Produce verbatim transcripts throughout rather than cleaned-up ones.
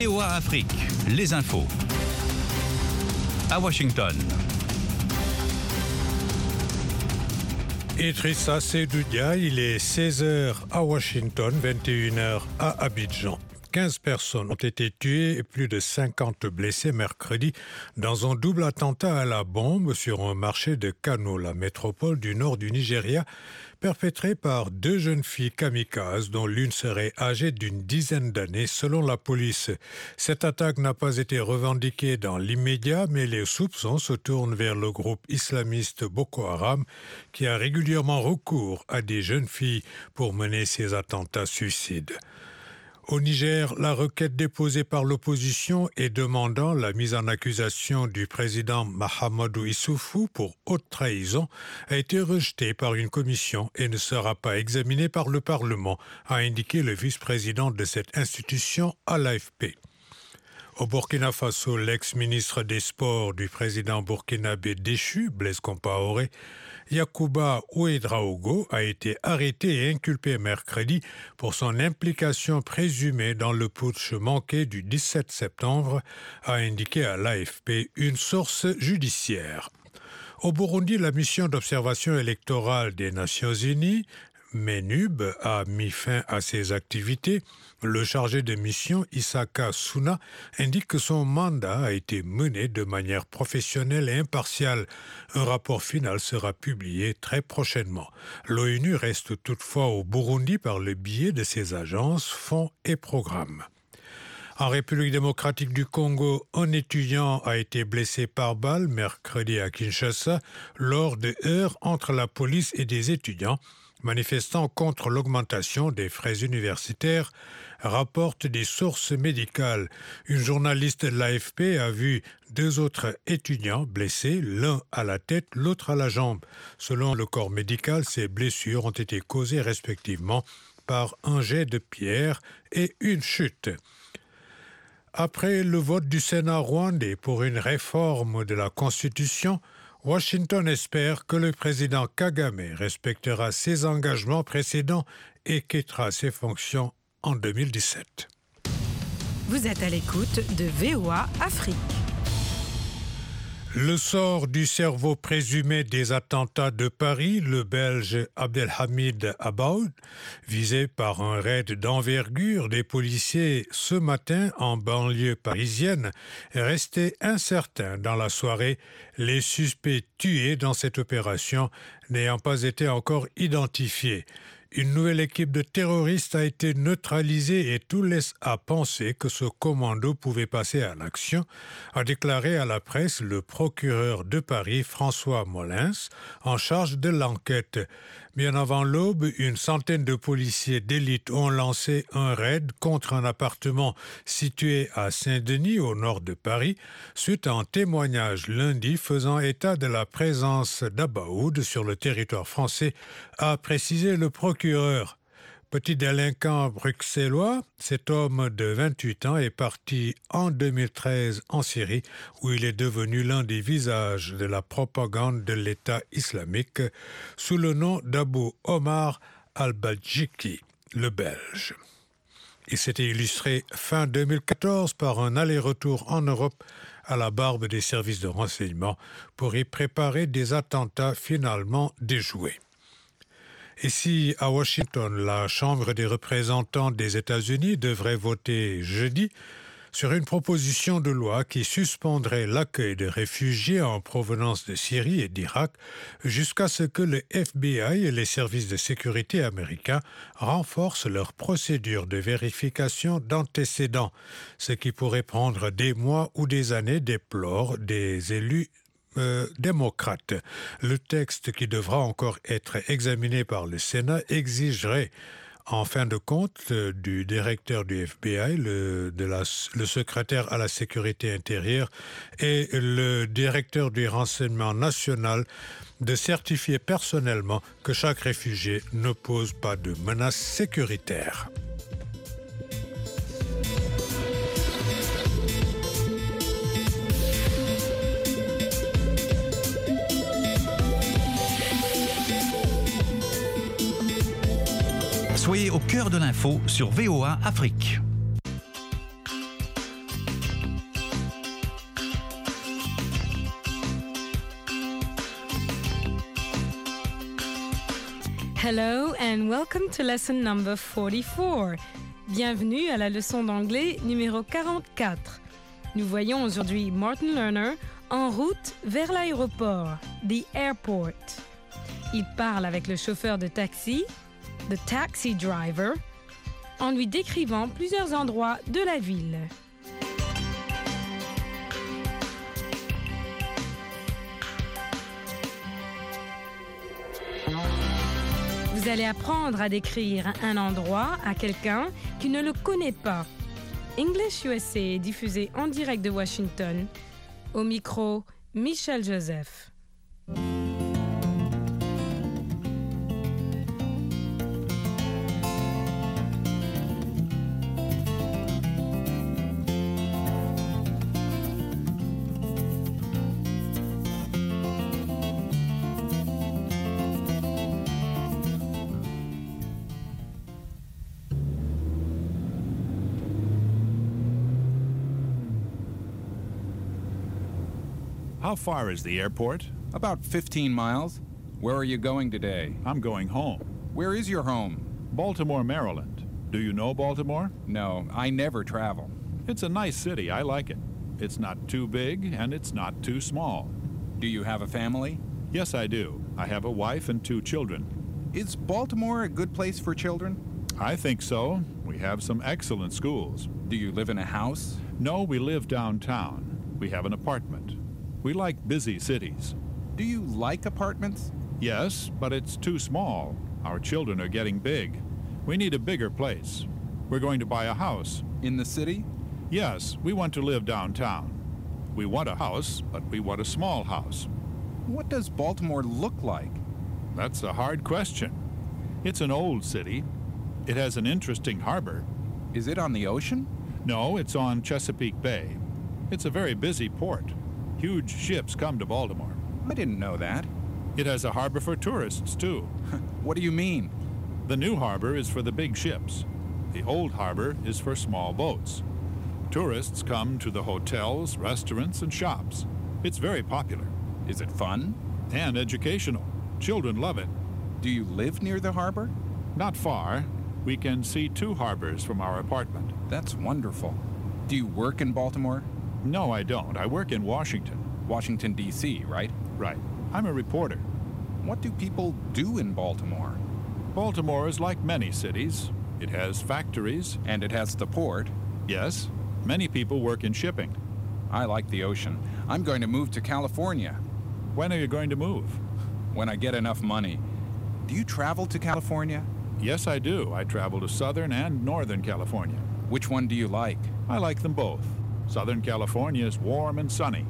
V O A Afrique, les infos. À Washington. Idrissa Seydoudia, il est seize heures à Washington, vingt et une heures à Abidjan. quinze personnes ont été tuées et plus de cinquante blessées mercredi dans un double attentat à la bombe sur un marché de Kano, la métropole du nord du Nigeria, perpétré par deux jeunes filles kamikazes dont l'une serait âgée d'une dizaine d'années selon la police. Cette attaque n'a pas été revendiquée dans l'immédiat, mais les soupçons se tournent vers le groupe islamiste Boko Haram qui a régulièrement recours à des jeunes filles pour mener ces attentats suicides. Au Niger, la requête déposée par l'opposition et demandant la mise en accusation du président Mahamadou Issoufou pour haute trahison a été rejetée par une commission et ne sera pas examinée par le Parlement, a indiqué le vice-président de cette institution à l'A F P. Au Burkina Faso, l'ex-ministre des Sports du président burkinabé déchu, Blaise Compaoré, Yacouba Ouédraogo, a été arrêté et inculpé mercredi pour son implication présumée dans le putsch manqué du dix-sept septembre, a indiqué à l'A F P une source judiciaire. Au Burundi, la mission d'observation électorale des Nations Unies, MENUB, a mis fin à ses activités. Le chargé de mission, Isaka Souna, indique que son mandat a été mené de manière professionnelle et impartiale. Un rapport final sera publié très prochainement. L'ONU reste toutefois au Burundi par le biais de ses agences, fonds et programmes. En République démocratique du Congo, un étudiant a été blessé par balle mercredi à Kinshasa lors de heurts entre la police et des étudiants manifestant contre l'augmentation des frais universitaires, rapportent des sources médicales. Une journaliste de l'A F P a vu deux autres étudiants blessés, l'un à la tête, l'autre à la jambe. Selon le corps médical, ces blessures ont été causées respectivement par un jet de pierre et une chute. Après le vote du Sénat rwandais pour une réforme de la Constitution, Washington espère que le président Kagame respectera ses engagements précédents et quittera ses fonctions en deux mille dix-sept. Vous êtes à l'écoute de V O A Afrique. Le sort du cerveau présumé des attentats de Paris, le Belge Abdelhamid Abaoud, visé par un raid d'envergure des policiers ce matin en banlieue parisienne, est resté incertain dans la soirée, les suspects tués dans cette opération n'ayant pas été encore identifiés. Une nouvelle équipe de terroristes a été neutralisée et tout laisse à penser que ce commando pouvait passer à l'action, a déclaré à la presse le procureur de Paris, François Molins, en charge de l'enquête. Bien avant l'aube, une centaine de policiers d'élite ont lancé un raid contre un appartement situé à Saint-Denis, au nord de Paris, suite à un témoignage lundi faisant état de la présence d'Abaoud sur le territoire français, a précisé le procureur. Petit délinquant bruxellois, cet homme de vingt-huit ans est parti en deux mille treize en Syrie, où il est devenu l'un des visages de la propagande de l'État islamique, sous le nom d'Abou Omar al-Badjiki, le Belge. Il s'était illustré fin deux mille quatorze par un aller-retour en Europe à la barbe des services de renseignement pour y préparer des attentats finalement déjoués. Ici, à Washington, la Chambre des représentants des États-Unis devrait voter jeudi sur une proposition de loi qui suspendrait l'accueil de réfugiés en provenance de Syrie et d'Irak jusqu'à ce que le F B I et les services de sécurité américains renforcent leurs procédures de vérification d'antécédents, ce qui pourrait prendre des mois ou des années, déplorent des élus Euh, démocrate. Le texte qui devra encore être examiné par le Sénat exigerait, en fin de compte, euh, du directeur du F B I, le, de la, le secrétaire à la sécurité intérieure et le directeur du renseignement national de certifier personnellement que chaque réfugié ne pose pas de menace sécuritaire. Soyez au cœur de l'info sur V O A Afrique. Hello and welcome to lesson number forty-four. Bienvenue à la leçon d'anglais numéro quarante-quatre. Nous voyons aujourd'hui Martin Lerner en route vers l'aéroport, the airport. Il parle avec le chauffeur de taxi, the taxi driver, en lui décrivant plusieurs endroits de la ville. Vous allez apprendre à décrire un endroit à quelqu'un qui ne le connaît pas. English U S A est diffusé en direct de Washington. Au micro, Michel Joseph. How far is the airport? About fifteen miles. Where are you going today? I'm going home. Where is your home? Baltimore, Maryland. Do you know Baltimore? No, I never travel. It's a nice city. I like it. It's not too big and it's not too small. Do you have a family? Yes, I do. I have a wife and two children. Is Baltimore a good place for children? I think so. We have some excellent schools. Do you live in a house? No, we live downtown. We have an apartment. We like busy cities. Do you like apartments? Yes, but it's too small. Our children are getting big. We need a bigger place. We're going to buy a house. In the city? Yes, we want to live downtown. We want a house, but we want a small house. What does Baltimore look like? That's a hard question. It's an old city. It has an interesting harbor. Is it on the ocean? No, it's on Chesapeake Bay. It's a very busy port. Huge ships come to Baltimore. I didn't know that. It has a harbor for tourists, too. What do you mean? The new harbor is for the big ships. The old harbor is for small boats. Tourists come to the hotels, restaurants, and shops. It's very popular. Is it fun? And educational. Children love it. Do you live near the harbor? Not far. We can see two harbors from our apartment. That's wonderful. Do you work in Baltimore? No, I don't. I work in Washington. Washington, D C, right? Right. I'm a reporter. What do people do in Baltimore? Baltimore is like many cities. It has factories. And it has the port. Yes. Many people work in shipping. I like the ocean. I'm going to move to California. When are you going to move? When I get enough money. Do you travel to California? Yes, I do. I travel to Southern and Northern California. Which one do you like? I like them both. Southern California is warm and sunny.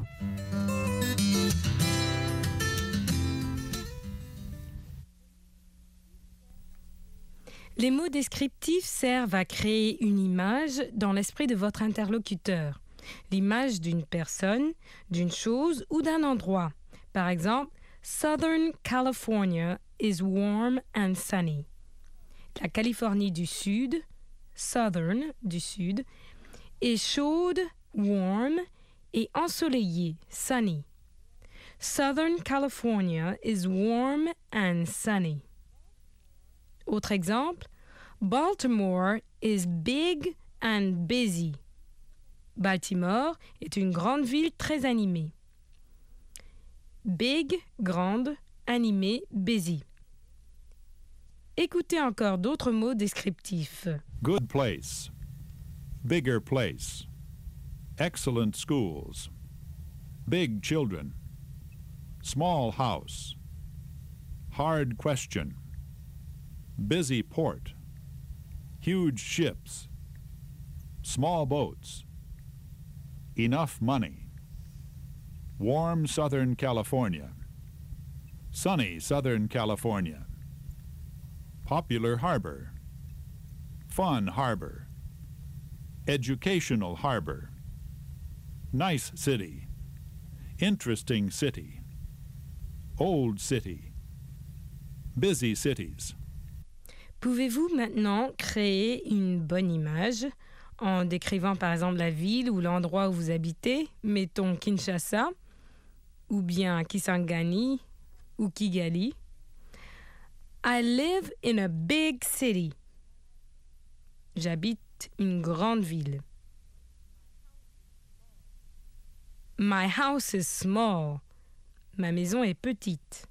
Les mots descriptifs servent à créer une image dans l'esprit de votre interlocuteur. L'image d'une personne, d'une chose ou d'un endroit. Par exemple, Southern California is warm and sunny. La Californie du Sud, Southern du Sud, est chaude, warm, et ensoleillée, sunny. Southern California is warm and sunny. Autre exemple, Baltimore is big and busy. Baltimore est une grande ville très animée. Big, grande, animée, busy. Écoutez encore d'autres mots descriptifs. Good place. Bigger place. Excellent schools. Big children. Small house. Hard question. Busy port. Huge ships. Small boats. Enough money. Warm Southern California. Sunny Southern California. Popular harbor. Fun harbor. Educational harbor. Nice city. Interesting city. Old city. Busy cities. Pouvez-vous maintenant créer une bonne image en décrivant par exemple la ville ou l'endroit où vous habitez, mettons Kinshasa, ou bien Kisangani ou Kigali? I live in a big city. J'habite une grande ville. My house is small. Ma maison est petite.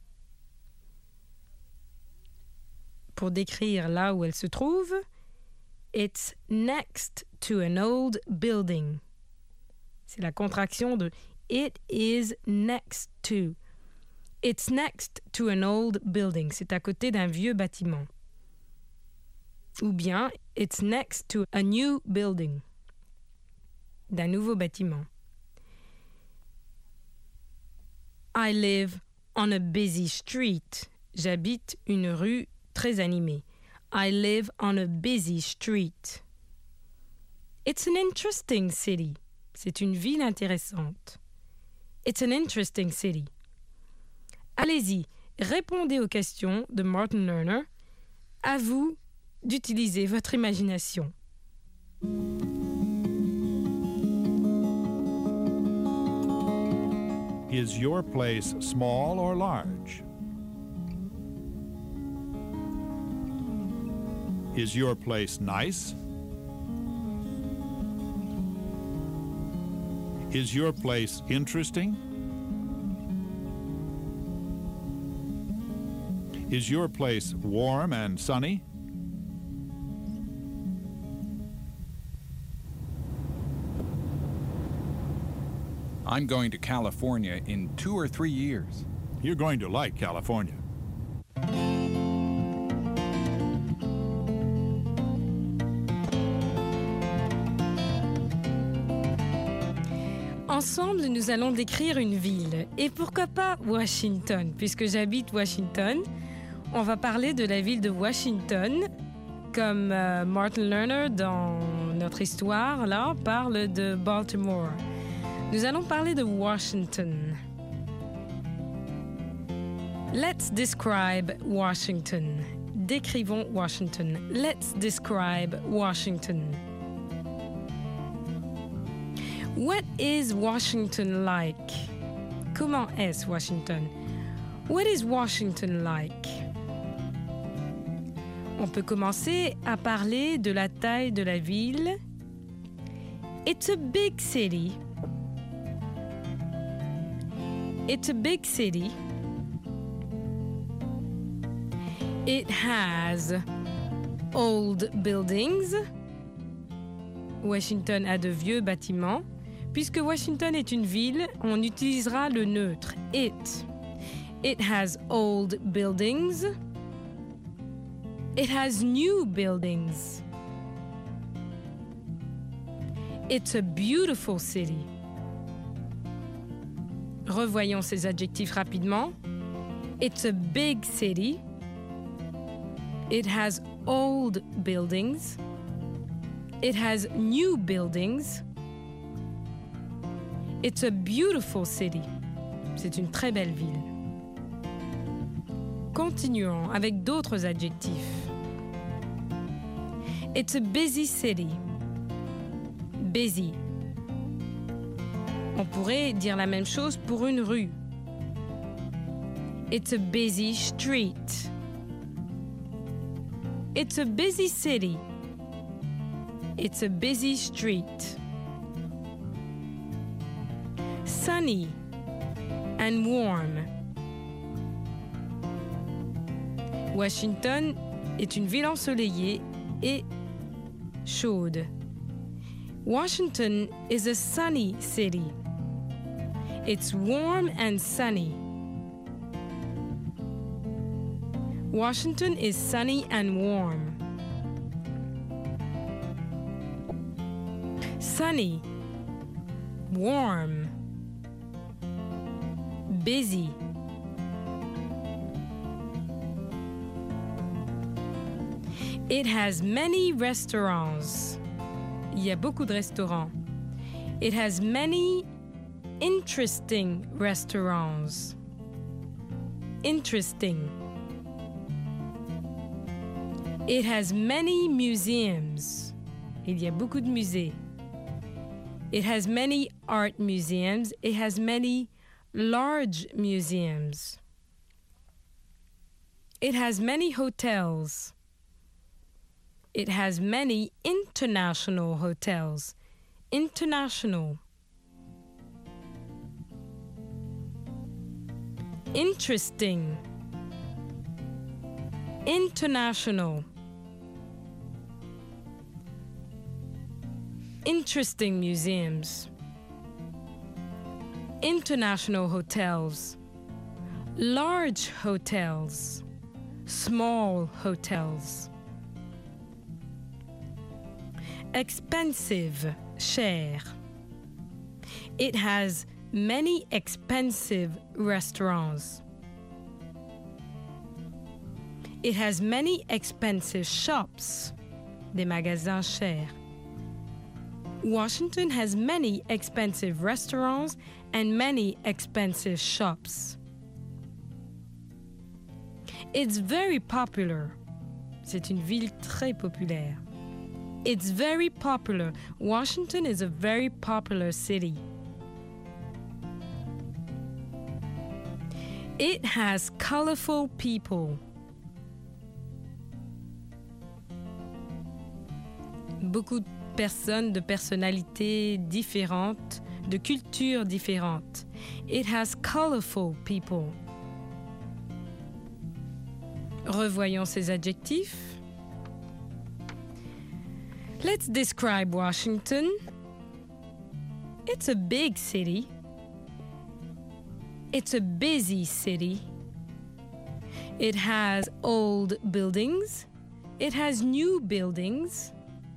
Pour décrire là où elle se trouve, it's next to an old building. C'est la contraction de it is next to. It's next to an old building. C'est à côté d'un vieux bâtiment. Ou bien, it's next to a new building. D'un nouveau bâtiment. I live on a busy street. J'habite une rue très animée. I live on a busy street. It's an interesting city. C'est une ville intéressante. It's an interesting city. Allez-y, répondez aux questions de Martin Lerner. À vous d'utiliser votre imagination. Is your place small or large? Is your place nice? Is your place interesting? Is your place warm and sunny? I'm going to California in two or three years. You're going to like California. Ensemble, nous allons décrire une ville. Et pourquoi pas Washington? Puisque j'habite Washington, on va parler de la ville de Washington, comme euh, Martin Lerner, dans notre histoire, là, parle de Baltimore. Nous allons parler de Washington. Let's describe Washington. Décrivons Washington. Let's describe Washington. What is Washington like? Comment est Washington? What is Washington like? On peut commencer à parler de la taille de la ville. It's a big city. It's a big city. It has old buildings. Washington a de vieux bâtiments. Puisque Washington est une ville, on utilisera le neutre it. It has old buildings. It has new buildings. It's a beautiful city. Revoyons ces adjectifs rapidement. It's a big city. It has old buildings. It has new buildings. It's a beautiful city. C'est une très belle ville. Continuons avec d'autres adjectifs. It's a busy city. Busy. On pourrait dire la même chose pour une rue. It's a busy street. It's a busy city. It's a busy street. Sunny and warm. Washington est une ville ensoleillée et chaude. Washington is a sunny city. It's warm and sunny. Washington is sunny and warm. Sunny, warm, busy. It has many restaurants. Il y a beaucoup de restaurants. It has many interesting restaurants. Interesting. It has many museums. Il y a beaucoup de musées. It has many art museums. It has many large museums. It has many hotels. It has many international hotels. International. Interesting. International. Interesting museums. International hotels. Large hotels. Small hotels. Expensive, cher. It has many expensive restaurants. It has many expensive shops, des magasins chers. Washington has many expensive restaurants and many expensive shops. It's very popular. C'est une ville très populaire. It's very popular. Washington is a very popular city. It has colorful people. Beaucoup de personnes de personnalités différentes, de cultures différentes. It has colorful people. Revoyons ces adjectifs. Let's describe Washington. It's a big city. It's a busy city. It has old buildings. It has new buildings.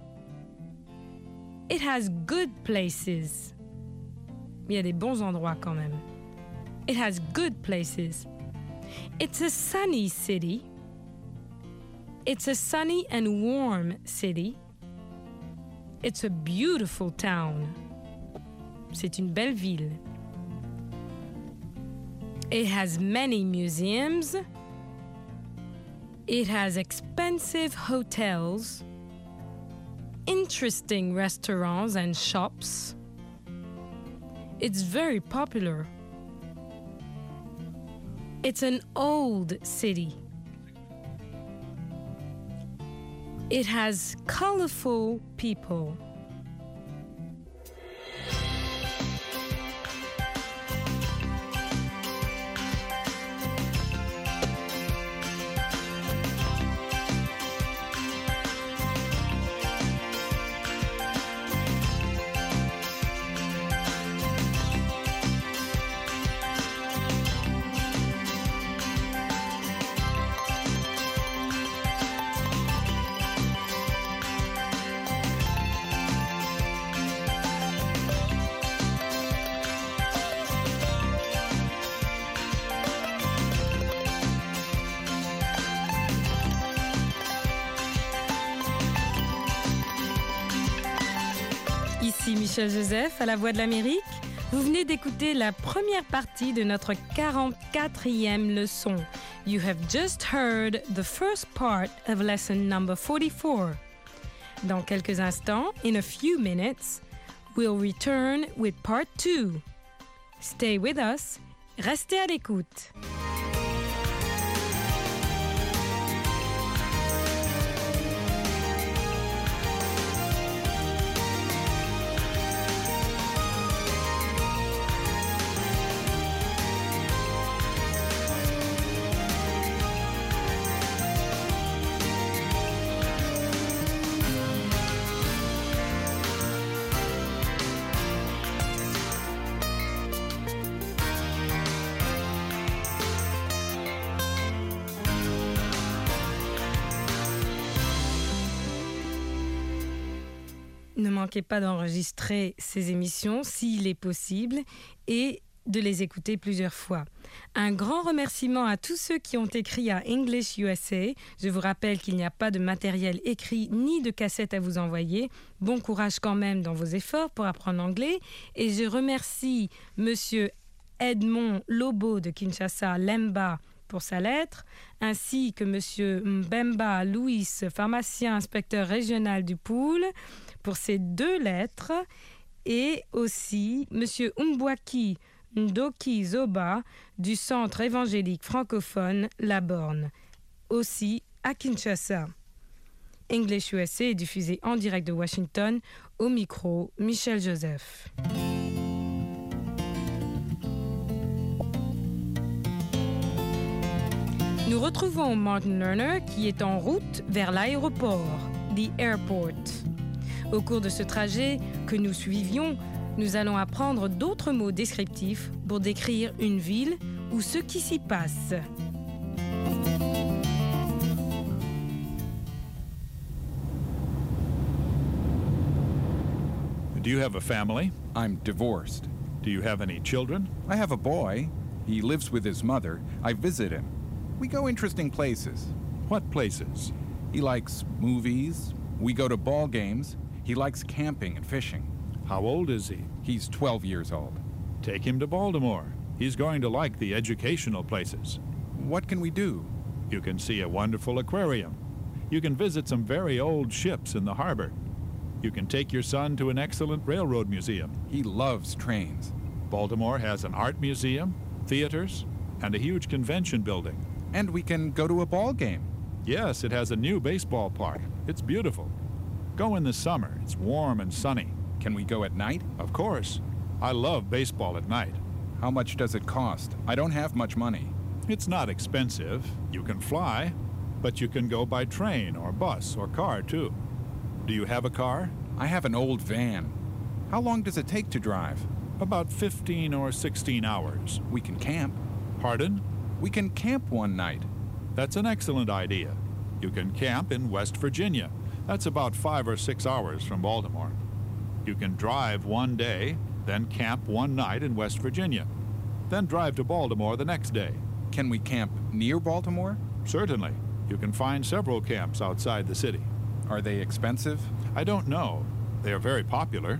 It has good places. Il y a des bons endroits quand même. It has good places. It's a sunny city. It's a sunny and warm city. It's a beautiful town. C'est une belle ville. It has many museums. It has expensive hotels, interesting restaurants and shops. It's very popular. It's an old city. It has colorful people. Ici Michel Joseph à la Voix de l'Amérique. Vous venez d'écouter la première partie de notre quarante-quatrième leçon. You have just heard the first part of lesson number forty-four. Dans quelques instants, in a few minutes, we'll return with part two. Stay with us. Restez à l'écoute. Ne manquez pas d'enregistrer ces émissions s'il est possible et de les écouter plusieurs fois. Un grand remerciement à tous ceux qui ont écrit à English U S A. Je vous rappelle qu'il n'y a pas de matériel écrit ni de cassette à vous envoyer. Bon courage quand même dans vos efforts pour apprendre l'anglais. Et je remercie Monsieur Edmond Lobo de Kinshasa, Lemba, pour sa lettre, ainsi que Monsieur Mbemba Louis, pharmacien inspecteur régional du Pool, pour ces deux lettres, et aussi Monsieur Umbwaki Ndoki Zoba du Centre évangélique francophone La Borne. aussi à Kinshasa. English U S A est diffusé en direct de Washington. Au micro, Michel Joseph. Nous retrouvons Martin Lerner qui est en route vers l'aéroport, the airport. Au cours de ce trajet que nous suivions, nous allons apprendre d'autres mots descriptifs pour décrire une ville ou ce qui s'y passe. Do you have a family? I'm divorced. Do you have any children? I have a boy. He lives with his mother. I visit him. We go interesting places. What places? He likes movies. We go to ball games. He likes camping and fishing. How old is he? He's twelve years old. Take him to Baltimore. He's going to like the educational places. What can we do? You can see a wonderful aquarium. You can visit some very old ships in the harbor. You can take your son to an excellent railroad museum. He loves trains. Baltimore has an art museum, theaters, and a huge convention building. And we can go to a ball game. Yes, it has a new baseball park. It's beautiful. Go in the summer. It's warm and sunny. Can we go at night? Of course. I love baseball at night. How much does it cost? I don't have much money. It's not expensive. You can fly, but you can go by train or bus or car too. Do you have a car? I have an old van. How long does it take to drive? About fifteen or sixteen hours. We can camp. Pardon? We can camp one night. That's an excellent idea. You can camp in West Virginia. That's about five or six hours from Baltimore. You can drive one day, then camp one night in West Virginia. Then drive to Baltimore the next day. Can we camp near Baltimore? Certainly. You can find several camps outside the city. Are they expensive? I don't know. They are very popular.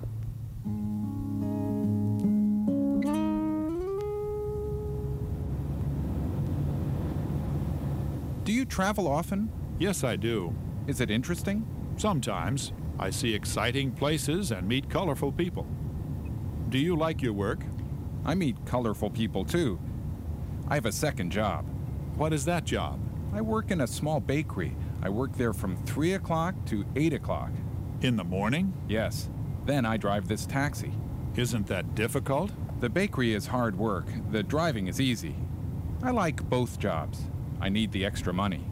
Do you travel often? Yes, I do. Is it interesting? Sometimes. I see exciting places and meet colorful people. Do you like your work? I meet colorful people too. I have a second job. What is that job? I work in a small bakery. I work there from three o'clock to eight o'clock. In the morning? Yes. Then I drive this taxi. Isn't that difficult? The bakery is hard work. The driving is easy. I like both jobs. I need the extra money.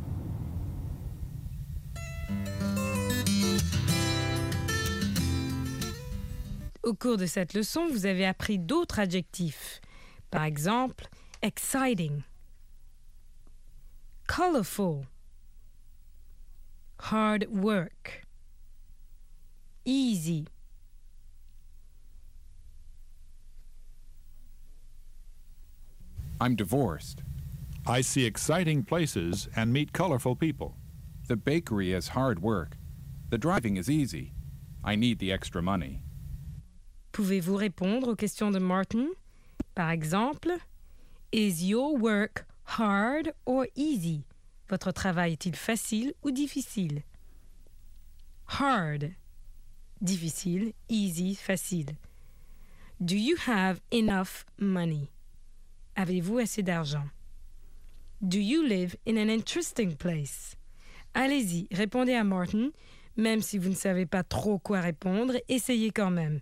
Au cours de cette leçon, vous avez appris d'autres adjectifs. Par exemple, exciting, colorful, hard work, easy. I'm divorced. I see exciting places and meet colorful people. The bakery is hard work. The driving is easy. I need the extra money. Pouvez-vous répondre aux questions de Martin? Par exemple, is your work hard or easy? Votre travail est-il facile ou difficile? Hard, difficile, easy, facile. Do you have enough money? Avez-vous assez d'argent? Do you live in an interesting place? Allez-y, répondez à Martin. Même si vous ne savez pas trop quoi répondre, essayez quand même.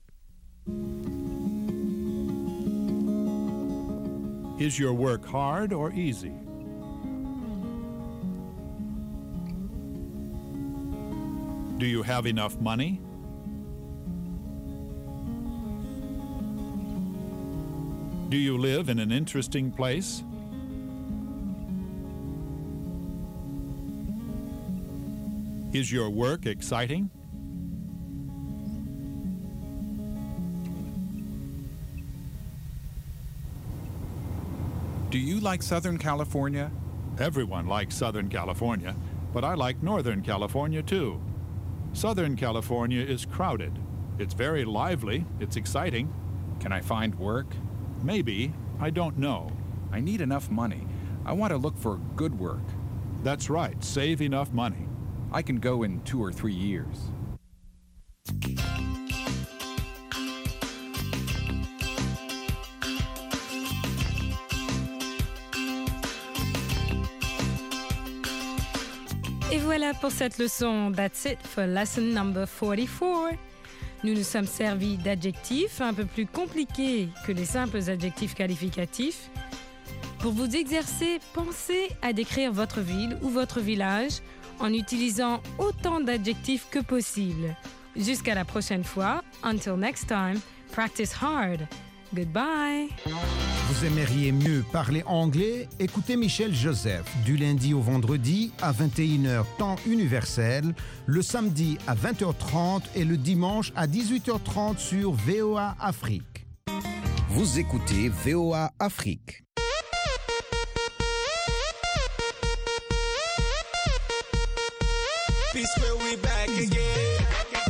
Is your work hard or easy? Do you have enough money? Do you live in an interesting place? Is your work exciting? Do you like Southern California? Everyone likes Southern California, but I like Northern California too. Southern California is crowded. It's very lively. It's exciting. Can I find work? Maybe. I don't know. I need enough money. I want to look for good work. That's right. Save enough money. I can go in two or three years. Et voilà pour cette leçon. That's it for lesson number forty-four. Nous nous sommes servis d'adjectifs un peu plus compliqués que les simples adjectifs qualificatifs. Pour vous exercer, pensez à décrire votre ville ou votre village en utilisant autant d'adjectifs que possible. Jusqu'à la prochaine fois. Until next time, practice hard. Goodbye. Vous aimeriez mieux parler anglais? Écoutez Michel Joseph du lundi au vendredi à vingt et une heures temps universel, le samedi à vingt heures trente et le dimanche à dix-huit heures trente sur V O A Afrique. Vous écoutez V O A Afrique. Peace, will we back again?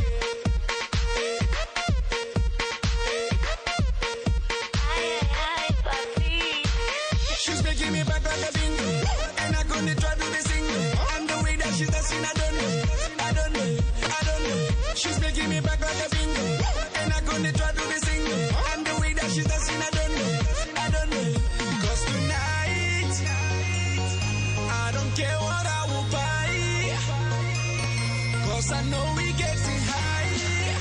She's making me back like a bingo, and I'm gonna try to be single. And the way that she's dancing, I don't know, I don't know, I don't know. She's making me back like a bingo, and I'm gonna try to be single. And the way that she's dancing, I don't know, I don't know. 'Cause tonight, I don't care what I will buy. 'Cause I know we getting high.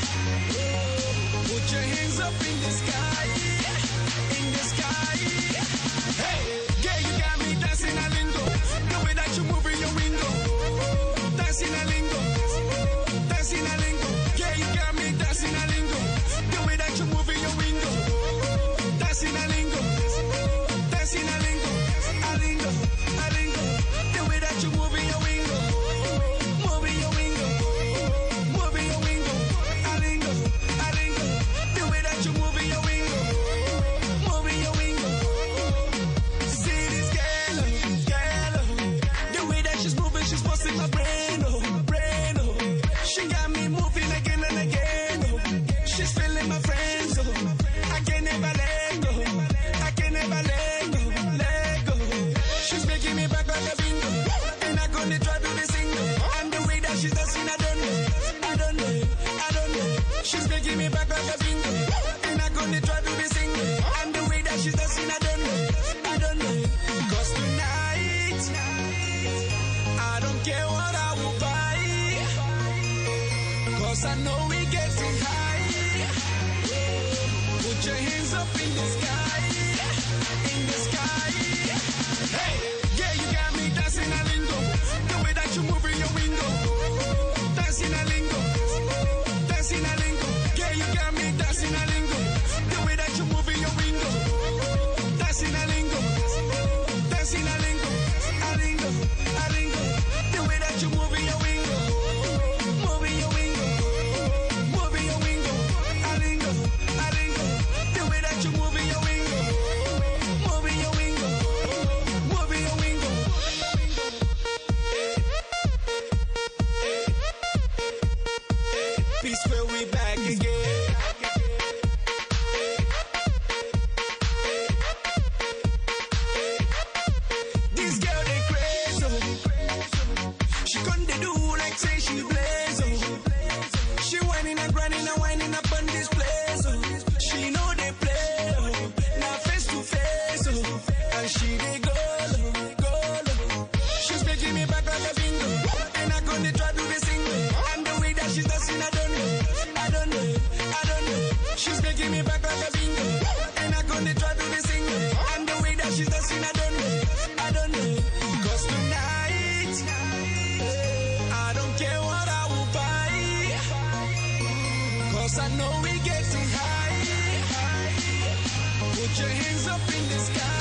Put your hands up in the sky, in the sky. Hey, girl, you got me dancing a lingo. The way that you move in your window, dancing a lingo, dancing a lingo. Girl, you got me dancing a lingo. The way that you move in your window, dancing a lingo, dancing a lingo, a lingo, a lingo. The way that you move in your window, move in your window, move in your window, a lingo, a lingo. The way that you move in your window, move in your window. See this girl, girl, the way that she's moving, she's busting my brain, oh, brain, oh. She got me moving again and again, oh. She's feeling my friends, oh. I can never let go, I can never let go, let go. She's making me back like a bingo, and I'm gonna try to be single. And the way that she's dancing, I don't know, I don't know, I don't know. She's making me back like a bingo, and I'm gonna try to be single. And the way that she's dancing, I don't know, I don't know. 'Cause tonight, I don't care what I will buy. 'Cause I know we getting high. Put your hands up in the sky, in the sky. Hey, yeah, you got me dancing a lingo. The way that you move in your window, dancing a lingo, dancing a lingo. Yeah, you got me dancing a lingo. The way that you move in your window, dancing a lingo, dancing a lingo, a lingo, a lingo. The way that you move in your window, move in your window, move in your window, a lingo, a lingo. The way that you move in your window, move in your window, move in your window. Peace, will we back again? This girl they crazy, oh. She couldn't do like say she blaze, oh. She whining and grinding and whining up on this place, oh. She know they play, oh. Now face to face, oh. And she they go, oh, go, oh. She's making me back like a bingo, and I'm gonna try to be single. And the way that she's dancing, I don't know, I don't know, I don't know. She's making me back like a bingo, and I'm gonna try to be single. And the way that she's dancing, I don't know, I don't know. 'Cause tonight, I don't care what I will buy. 'Cause I know we getting high. Put your hands up in the sky.